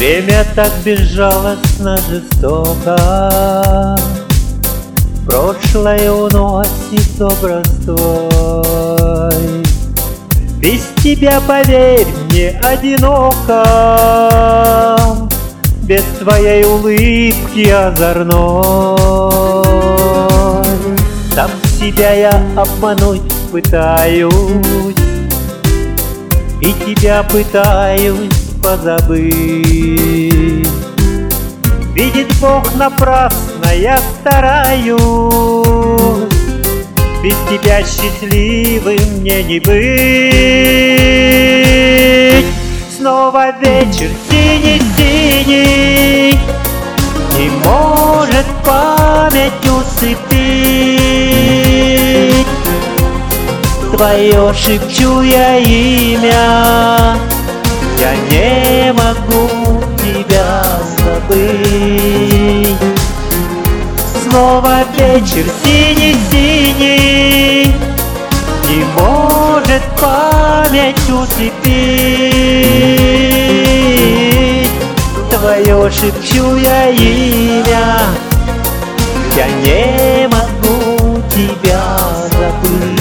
Время так безжалостно жестоко прошлое уносит образ твой. Без тебя, поверь мне, одиноко, без твоей улыбки озорной. Сам себя я обмануть пытаюсь, и тебя пытаюсь позабыть. Видит Бог, напрасно я стараюсь, без тебя счастливым мне не быть. Снова вечер синий-синий, не может память усыпить. Твое шепчу я имя, я не могу тебя забыть. Снова вечер синий-синий, не может память усыпить. Твое шепчу я имя, я не могу тебя забыть.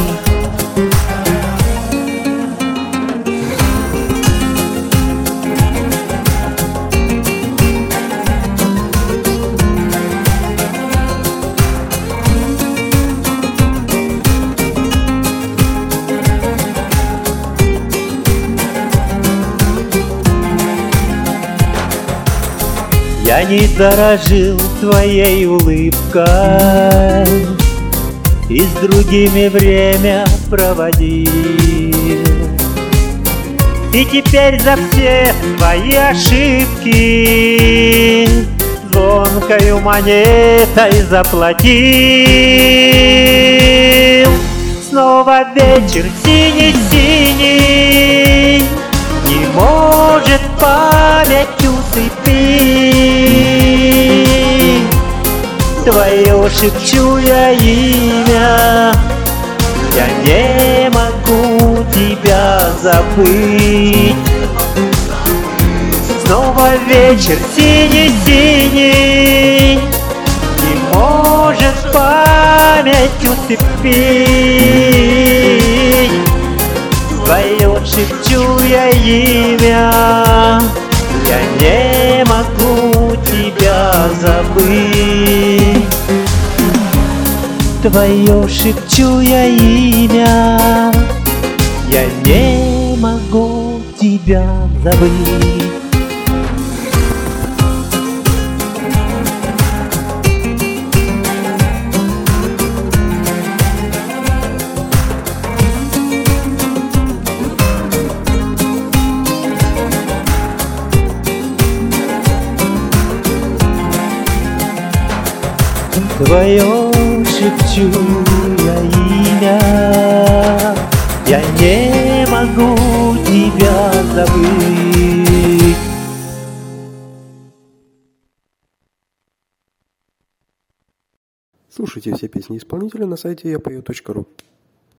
Я не дорожил твоей улыбкой и с другими время проводил. И теперь за все твои ошибки звонкою монетой заплатил. Снова вечер синий-синий, не может память усыпить. Твое шепчу я имя, я не могу тебя забыть. Снова вечер синий-синий, не может память усыпить. Твое шепчу я имя, я не могу тебя забыть. Твое шепчу я имя, я не могу тебя забыть. Твое шепчу я имя, я не могу тебя забыть. Слушайте все песни исполнителя на сайте yapою.ru.